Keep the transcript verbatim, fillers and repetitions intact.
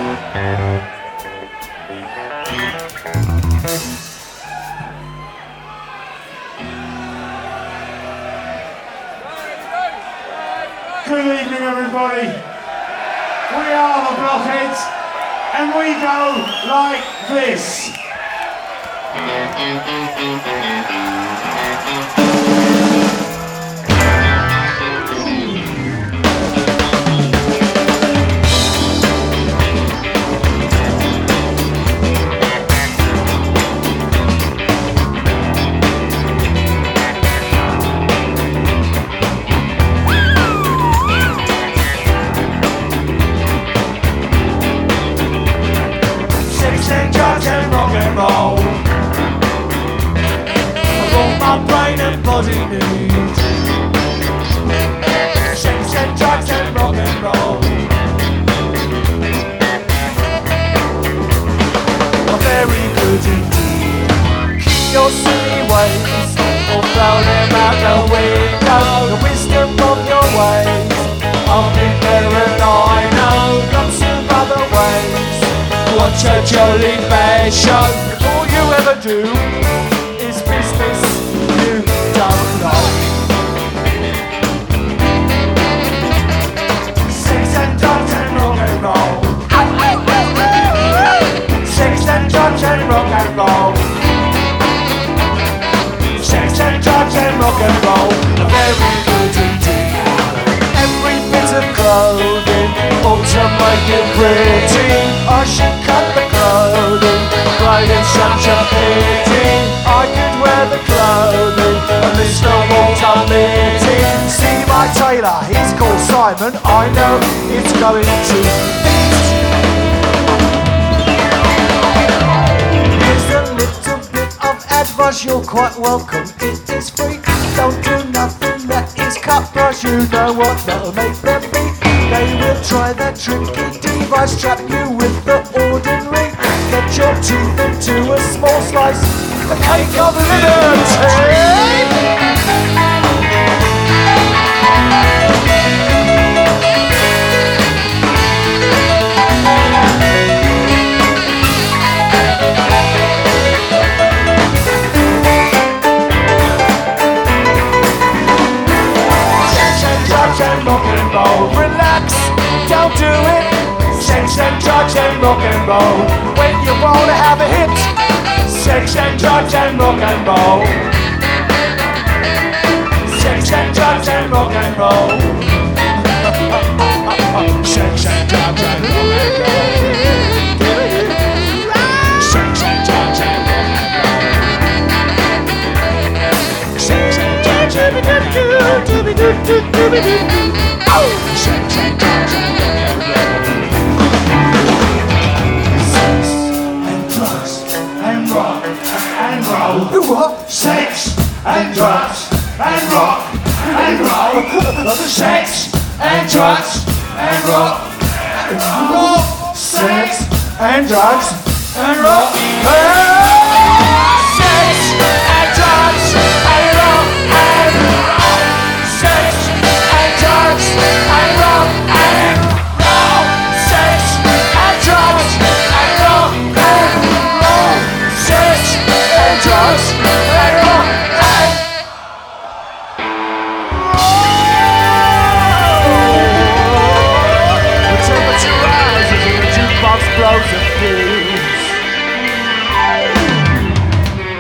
Good evening, everybody. We are the Blockheads, and we go like this. And rock and roll, all my brain and body need. Sex and drugs and rock and roll. Oh, very good indeed. Keep your silly ways, or throw them out the window. The wisdom of your ways, I've been there and I know lots of other ways. Watch a jolly fair show. If all you ever do is business you don't like. Sex and drugs and rock and roll. Sex and drugs and rock and roll. Sex and drugs and rock and roll. Very good indeed. Every bit of clothing ought to make it pretty. I should cut the clothing, right, it's such a pity. I could wear the clothing, and Mister Walter Mitty. See my tailor, he's called Simon, I know it's going to fit. Here's a little bit of advice, you're quite welcome, it is free. Don't do nothing that is cut price, you know what that'll make them be. They will try their tricky device, trap you with the ordinary. Get your teeth into a small slice, a cake of liberty. Sex and drugs and rock and roll. Relax, don't do it. Sex and drugs and rock and roll. When you wanna have a hit, sex and drugs and rock and roll. Sex and drugs and rock and roll. Sex and drugs and rock and roll. Sex and drugs and rock and roll. Sex and drugs and rock and roll. Sex and drugs and rock and roll. Rock and roll. What? Sex and drugs and rock and roll. Sex and drugs and rock and roll. Sex and drugs and rock and roll.